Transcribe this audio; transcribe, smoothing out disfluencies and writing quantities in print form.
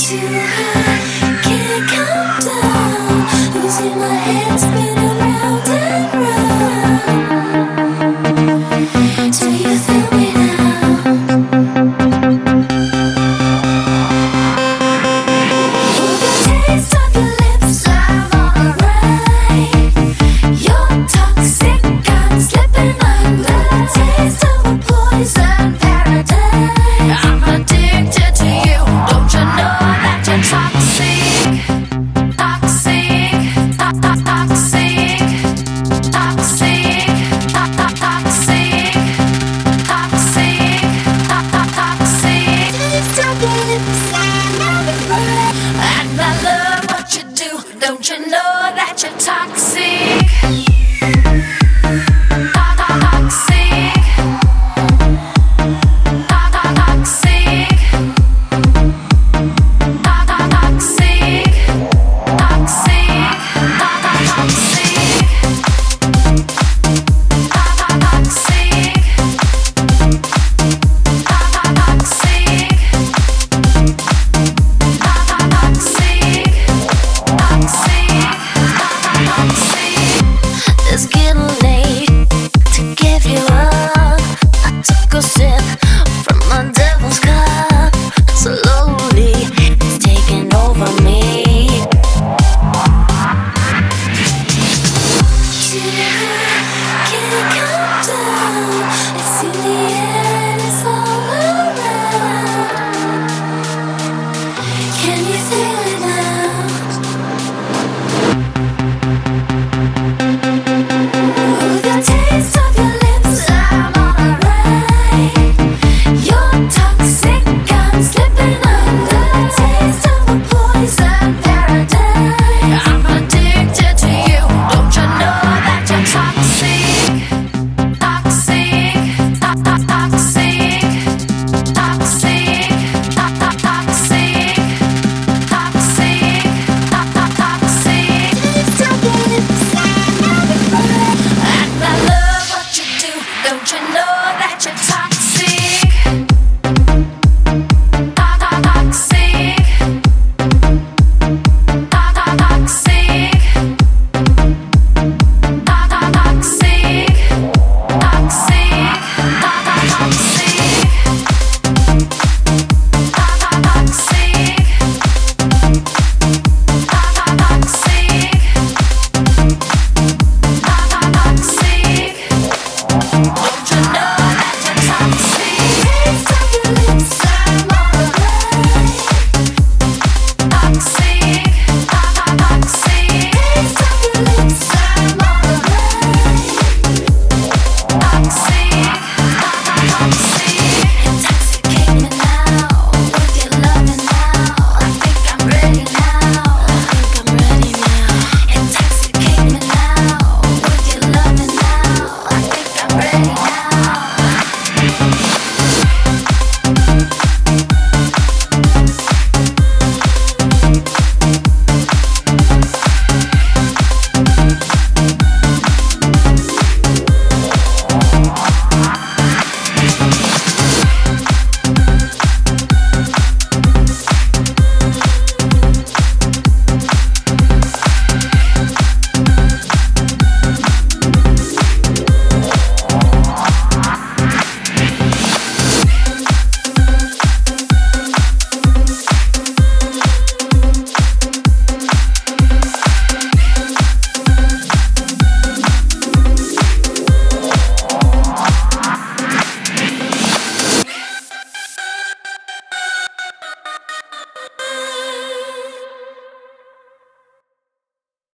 too high, can't come down. Losing my head, spinning round and round. Do you feel me now? With the taste of your lips, I'm alright. You're toxic, I'm slipping under the taste of a poison paradise. I'm addicted to you, don't you know that you're toxic? Toxic, toxic, toxic, toxic, toxic, toxic. Taste of your lips, I'm alright. And I love what you do, don't you know that you're toxic?